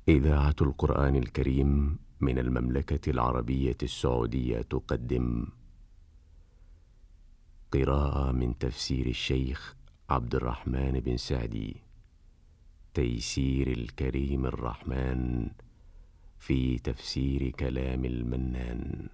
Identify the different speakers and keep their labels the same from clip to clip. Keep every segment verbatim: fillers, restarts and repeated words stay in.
Speaker 1: إذاعة القرآن الكريم من المملكة العربية السعودية تقدم قراءة من تفسير الشيخ عبد الرحمن بن سعدي، تيسير الكريم الرحمن في تفسير كلام المنان.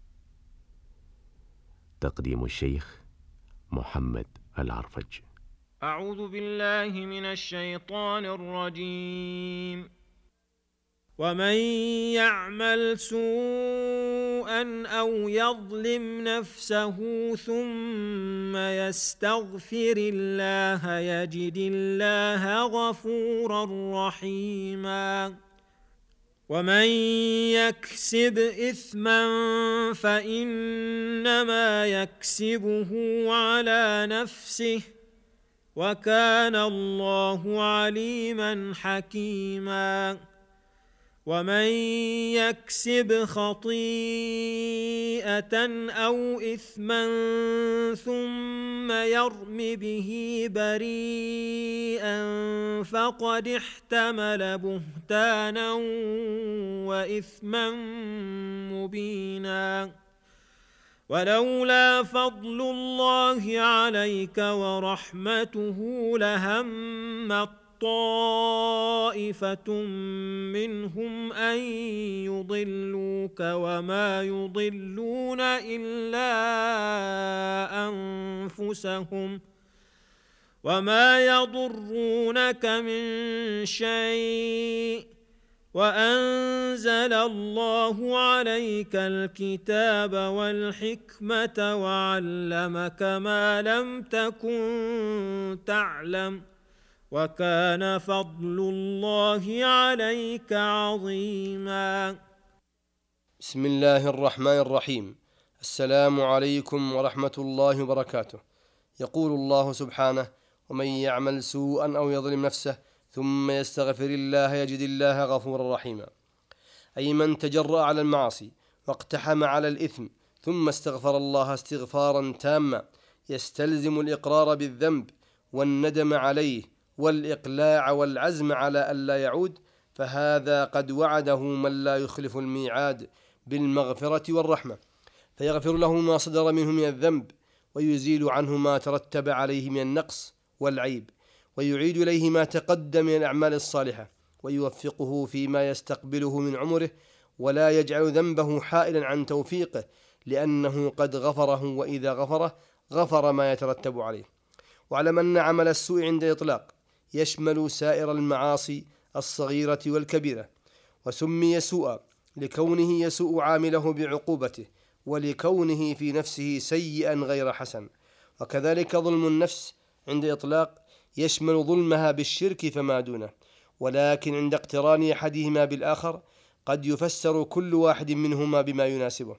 Speaker 1: تقديم الشيخ محمد العرفج.
Speaker 2: أعوذ بالله من الشيطان الرجيم. ومن يعمل سوءا أو يظلم نفسه ثم يستغفر الله يجد الله غفورا رحيما. ومن يكسب إثما فإنما يكسبه على نفسه وكان الله عليما حكيما. ومن يكسب خطيئة أو إثما ثم يرم به بريئا فقد احتمل بهتانا وإثما مبينا. ولولا فضل الله عليك ورحمته لهمت طائفة منهم أن يضلوك وما يضلون إلا أنفسهم وما يضرونك من شيء وأنزل الله عليك الكتاب والحكمة وعلمك ما لم تكن تعلم وكان فضل الله عليك عظيما.
Speaker 3: بسم الله الرحمن الرحيم. السلام عليكم ورحمة الله وبركاته. يقول الله سبحانه: ومن يعمل سوءا أو يظلم نفسه ثم يستغفر الله يجد الله غفورا رحيما. أي من تجرأ على المعاصي واقتحم على الإثم ثم استغفر الله استغفارا تاما يستلزم الإقرار بالذنب والندم عليه والإقلاع والعزم على ألا يعود، فهذا قد وعده من لا يخلف الميعاد بالمغفرة والرحمة، فيغفر له ما صدر منه من الذنب ويزيل عنه ما ترتب عليه من النقص والعيب، ويعيد إليه ما تقدم من الأعمال الصالحة، ويوفقه فيما يستقبله من عمره، ولا يجعل ذنبه حائلا عن توفيقه، لأنه قد غفره، وإذا غفره غفر ما يترتب عليه. واعلم أن عمل السوء عند الإطلاق يشمل سائر المعاصي الصغيرة والكبيرة، وسمي سوءا لكونه يسوء عامله بعقوبته، ولكونه في نفسه سيئا غير حسن. وكذلك ظلم النفس عند إطلاق يشمل ظلمها بالشرك فما دونه، ولكن عند اقتران أحدهما بالآخر قد يفسر كل واحد منهما بما يناسبه،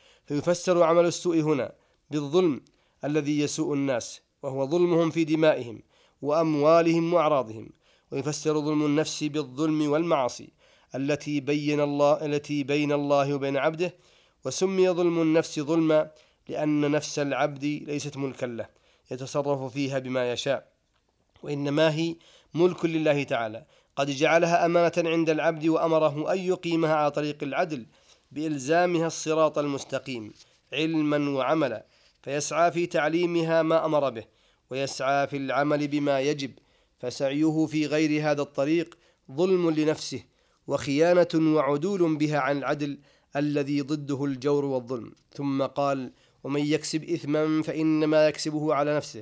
Speaker 3: فيفسر عمل السوء هنا بالظلم الذي يسوء الناس، وهو ظلمهم في دمائهم وأموالهم وأعراضهم، ويفسر ظلم النفس بالظلم والمعاصي التي بين الله التي بين الله وبين عبده. وسمي ظلم النفس ظلما لأن نفس العبد ليست ملكا له يتصرف فيها بما يشاء، وإنما هي ملك لله تعالى قد جعلها أمانة عند العبد، وأمره أن يقيمها على طريق العدل بإلزامها الصراط المستقيم علما وعملا، فيسعى في تعليمها ما أمر به، ويسعى في العمل بما يجب، فسعيه في غير هذا الطريق ظلم لنفسه وخيانة وعدول بها عن العدل الذي ضده الجور والظلم. ثم قال: ومن يكسب إثما فإنما يكسبه على نفسه،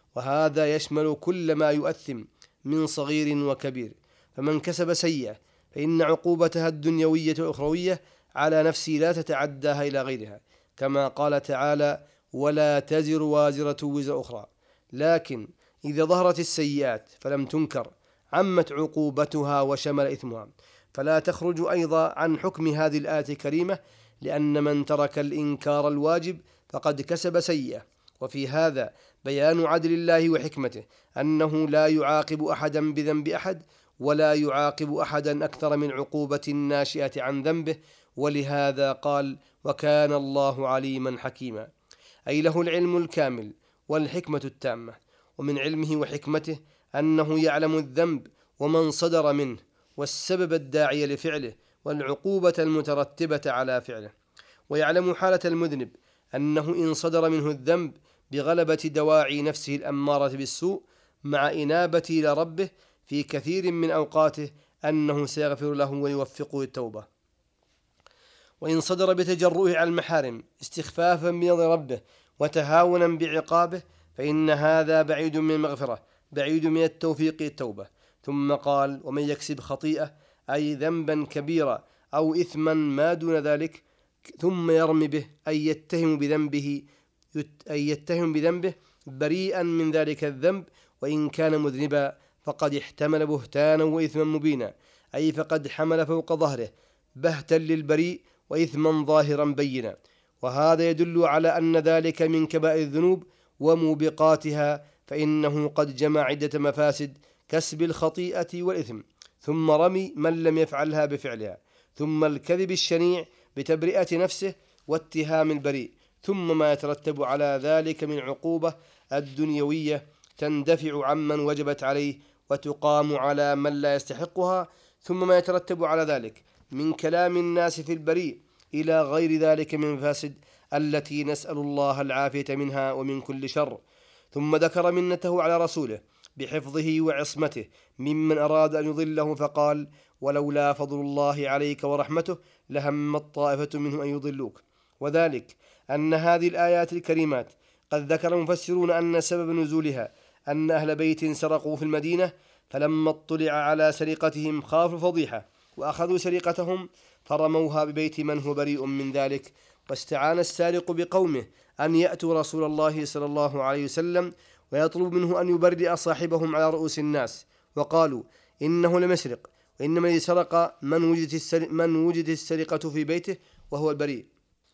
Speaker 3: وهذا يشمل كل ما يؤثم من صغير وكبير. فمن كسب سيئة فإن عقوبتها الدنيوية والأخروية على نفسه لا تتعداها إلى غيرها، كما قال تعالى: ولا تزر وازرة وزر أخرى. لكن إذا ظهرت السيئات فلم تنكر عمت عقوبتها وشمل إثمها، فلا تخرج أيضا عن حكم هذه الآية الكريمة، لأن من ترك الإنكار الواجب فقد كسب سيئة. وفي هذا بيان عدل الله وحكمته، أنه لا يعاقب أحدا بذنب أحد، ولا يعاقب أحدا أكثر من عقوبة ناشئة عن ذنبه، ولهذا قال: وكان الله عليما حكيما، أي له العلم الكامل والحكمة التامة. ومن علمه وحكمته أنه يعلم الذنب ومن صدر منه، والسبب الداعي لفعله والعقوبة المترتبة على فعله، ويعلم حالة المذنب أنه إن صدر منه الذنب بغلبة دواعي نفسه الأمارة بالسوء مع إنابته إلى ربه في كثير من أوقاته أنه سيغفر له ويوفقه التوبة. وإن صدر بتجرؤه على المحارم استخفافا بنظر ربه وتهاونا بعقابه فإن هذا بعيد من المغفرة، بعيد من التوفيق التوبة. ثم قال: ومن يكسب خطيئة أي ذنبا كبيرا أو إثما ما دون ذلك ثم يرمي به أي يتهم بذنبه أي يتهم بذنبه بريئا من ذلك الذنب وإن كان مذنبا فقد احتمل بهتانا وإثما مبينا، أي فقد حمل فوق ظهره بهتا للبريء وإثما ظاهرا بينا. وهذا يدل على أن ذلك من كبائر الذنوب وموبقاتها، فإنه قد جمع عدة مفاسد: كسب الخطيئة والإثم، ثم رمي من لم يفعلها بفعلها، ثم الكذب الشنيع بتبرئة نفسه واتهام البريء، ثم ما يترتب على ذلك من عقوبة الدنيوية تندفع عمن وجبت عليه وتقام على من لا يستحقها، ثم ما يترتب على ذلك من كلام الناس في البريء إلى غير ذلك من مفاسد التي نسأل الله العافية منها ومن كل شر. ثم ذكر منته على رسوله بحفظه وعصمته ممن أراد أن يضله فقال: ولولا فضل الله عليك ورحمته لهمت طائفة منهم أن يضلوك. وذلك أن هذه الآيات الكريمات قد ذكر المفسرون أن سبب نزولها أن أهل بيت سرقوا في المدينة، فلما اطلع على سرقتهم خافوا الفضيحة وأخذوا سرقتهم فرموها ببيت من هو بريء من ذلك. واستعان السارق بقومه أن يأتوا رسول الله صلى الله عليه وسلم ويطلب منه أن يبرئ صاحبهم على رؤوس الناس، وقالوا إنه لم يسرق، وإنما الذي سرق من وجدت السرقة, من وجدت السرقة في بيته وهو البريء.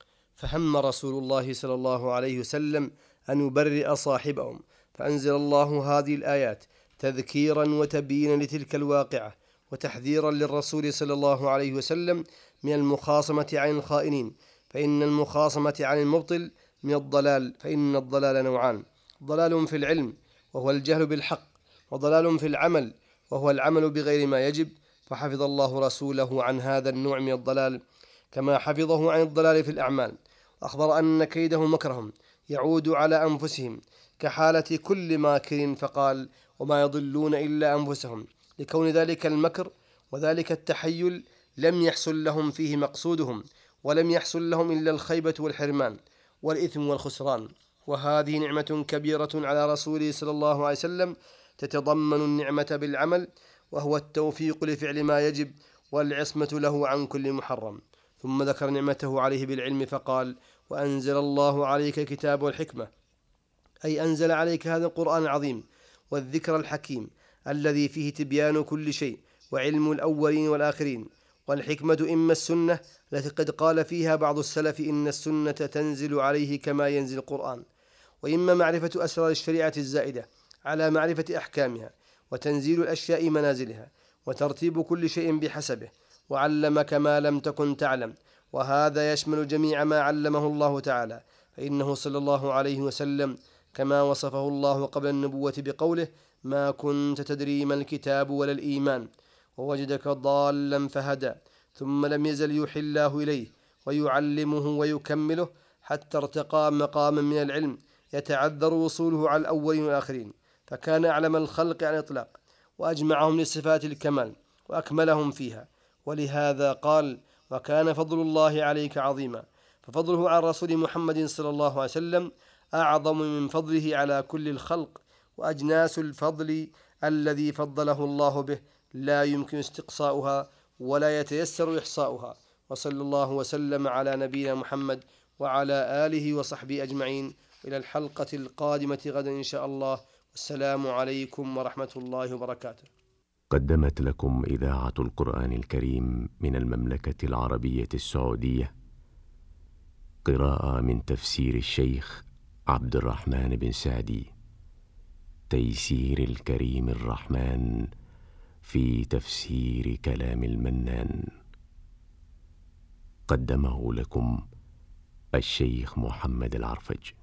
Speaker 3: فهم رسول الله صلى الله عليه وسلم أن يبرئ صاحبهم، فأنزل الله هذه الآيات تذكيرا وتبيينا لتلك الواقعة وتحذيرا للرسول صلى الله عليه وسلم من المخاصمة عن الخائنين، فإن المخاصمة عن المبطل من الضلال، فإن الضلال نوعان: ضلال في العلم وهو الجهل بالحق، وضلال في العمل وهو العمل بغير ما يجب. فحفظ الله رسوله عن هذا النوع من الضلال كما حفظه عن الضلال في الأعمال، وأخبر أن كيده مكرهم يعود على أنفسهم كحالة كل ماكر، فقال: وما يضلون إلا أنفسهم، لكون ذلك المكر وذلك التحيل لم يحصل لهم فيه مقصودهم، ولم يحصل لهم إلا الخيبة والحرمان والإثم والخسران. وهذه نعمة كبيرة على رسوله صلى الله عليه وسلم تتضمن النعمة بالعمل، وهو التوفيق لفعل ما يجب والعصمة له عن كل محرم. ثم ذكر نعمته عليه بالعلم فقال: وأنزل الله عليك الكتاب والحكمة، أي أنزل عليك هذا القرآن العظيم والذكر الحكيم الذي فيه تبيان كل شيء وعلم الأولين والآخرين. والحكمة إما السنة التي قد قال فيها بعض السلف إن السنة تنزل عليه كما ينزل القرآن، وإما معرفة أسرار الشريعة الزائدة على معرفة أحكامها، وتنزيل الأشياء منازلها، وترتيب كل شيء بحسبه، وعلمك ما لم تكن تعلم، وهذا يشمل جميع ما علمه الله تعالى، فإنه صلى الله عليه وسلم كما وصفه الله قبل النبوة بقوله: ما كنت تدري ما الكتاب ولا الإيمان ووجدك ضالا فهدى، ثم لم يزل يوحي الله إليه ويعلمه ويكمله حتى ارتقى مقاما من العلم يتعذر وصوله على الأولين والآخرين، فكان أعلم الخلق عن الإطلاق وأجمعهم لصفات الكمال وأكملهم فيها. ولهذا قال: وكان فضل الله عليك عظيما. ففضله على الرسول محمد صلى الله عليه وسلم أعظم من فضله على كل الخلق، وأجناس الفضل الذي فضله الله به لا يمكن استقصاؤها ولا يتيسر إحصاؤها. وصلى الله وسلم على نبينا محمد وعلى آله وصحبه أجمعين، إلى الحلقة القادمة غدا إن شاء الله. والسلام عليكم ورحمة الله وبركاته.
Speaker 1: قدمت لكم إذاعة القرآن الكريم من المملكة العربية السعودية قراءة من تفسير الشيخ عبد الرحمن بن سعدي، تيسير الكريم الرحمن في تفسير كلام المنان. قدمه لكم الشيخ محمد العرفج.